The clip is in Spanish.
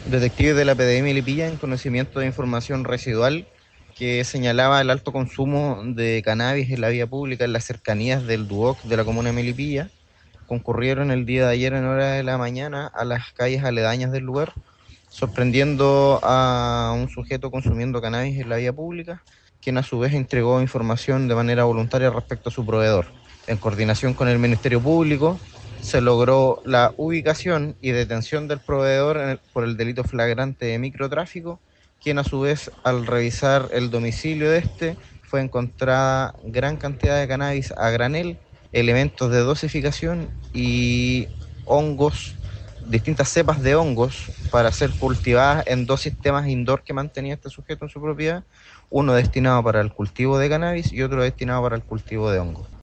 Detectives de la PDI Melipilla en conocimiento de información residual que señalaba el alto consumo de cannabis en la vía pública en las cercanías del Duoc de la comuna de Melipilla, concurrieron el día de ayer en hora de la mañana a las calles aledañas del lugar, sorprendiendo a un sujeto consumiendo cannabis en la vía pública, quien a su vez entregó información de manera voluntaria respecto a su proveedor. En coordinación con el Ministerio Público, se logró la ubicación y detención del proveedor por el delito flagrante de microtráfico, quien a su vez, al revisar el domicilio de este, fue encontrada gran cantidad de cannabis a granel, elementos de dosificación y hongos, distintas cepas de hongos para ser cultivadas en dos sistemas indoor que mantenía este sujeto en su propiedad, uno destinado para el cultivo de cannabis y otro destinado para el cultivo de hongos.